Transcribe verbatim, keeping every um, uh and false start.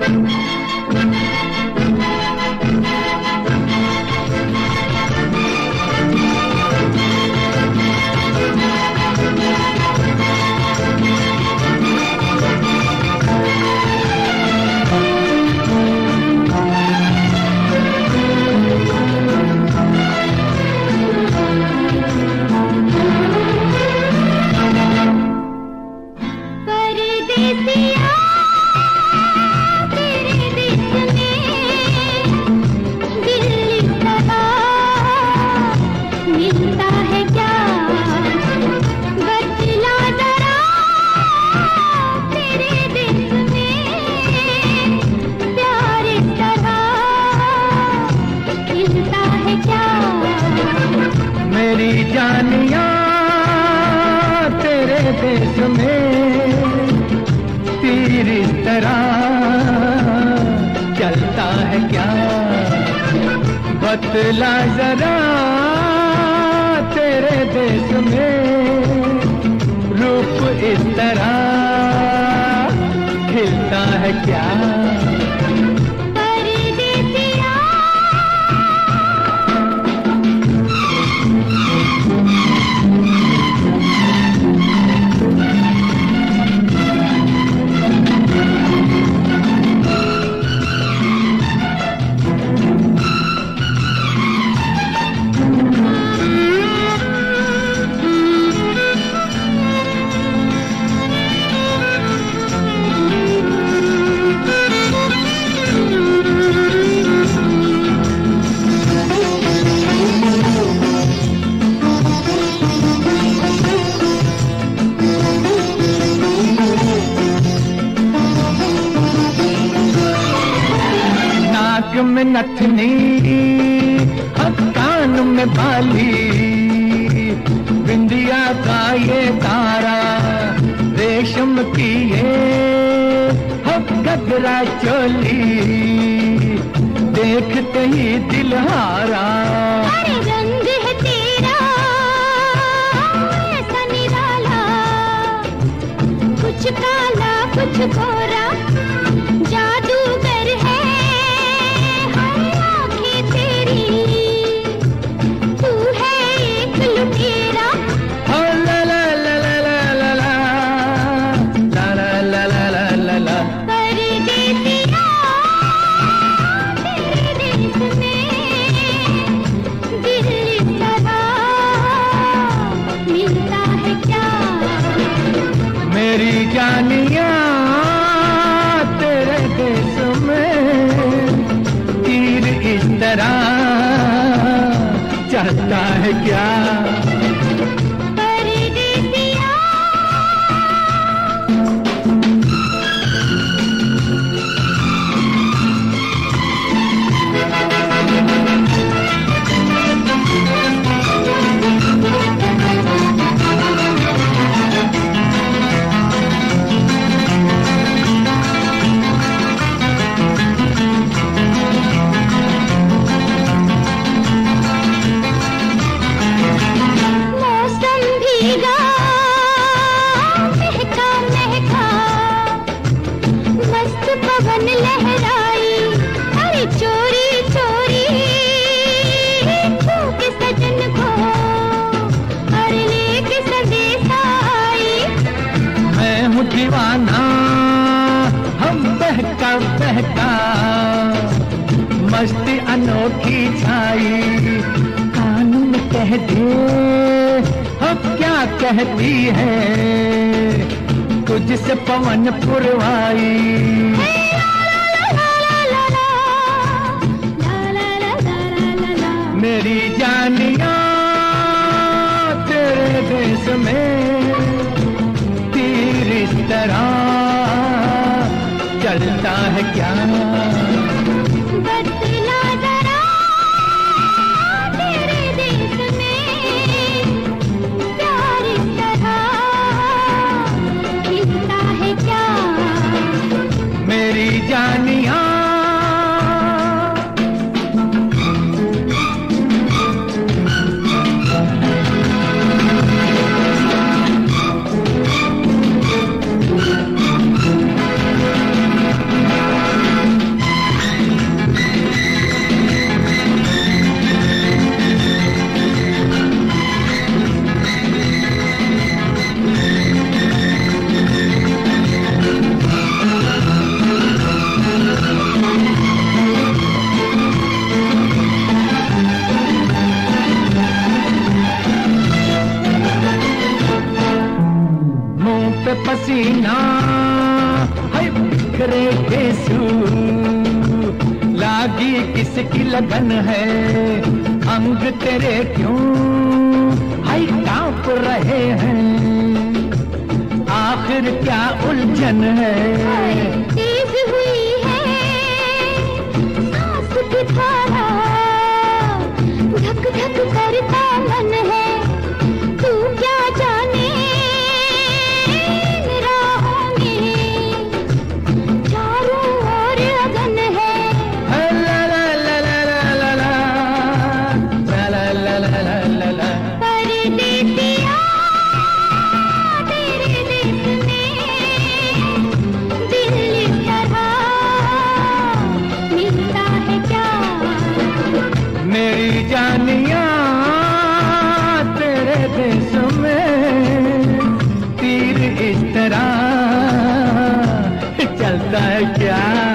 जानिया तेरे देश में तीर इस तरह चलता है क्या, बतला जरा तेरे देश में रूप इस तरह खिलता है क्या। में नथनी कान में बाली, बिंदिया का ये तारा, रेशम की ये गगरा चोली, देखते ही दिल हारा। अरे रंग है तेरा ऐसा निराला, कुछ काला कुछ गोरा, जादूगर है आँखें तेरी, तू है एक लुटेरा। ओ ला ला ला ला ला ला ला ला ला ला ला ला ला। परदेसिया तेरे देश में दिल सदा मिलता है क्या। मेरी जानिया तेरे देश में तीर इस तरह चलता है क्या। पवन लहराई, अरे चोरी चोरी छू के सजन को, अरे लेके संदेश आई। मैं हूँ दीवाना हम बहका बहका, मस्ती अनोखी छाई, कान में कह दे अब क्या कहती है, तुझसे पवन पुरवाई। मेरी जानिया तेरे देश में तीर इस तरह चलता है क्या। बतला जरा तेरे देश में प्यार इस तरह खिलता है क्या। मेरी जानिया बेसू, लागी किसकी लगन है, अंग तेरे क्यों हाय कांप रहे हैं, आखिर क्या उलझन है। तेज हुई है सांस की धारा, धक धक करता मन है, तू क्या जाने राहों में चारों ओर अगन है। ला ला ला ला ला ला ला ला ला ला ला ला ला। परदेसिया तेरे देश में दिल इस तरह मिलता है क्या। मेरी जानिया तेरे देश में तीर इस तरह चलता है क्या।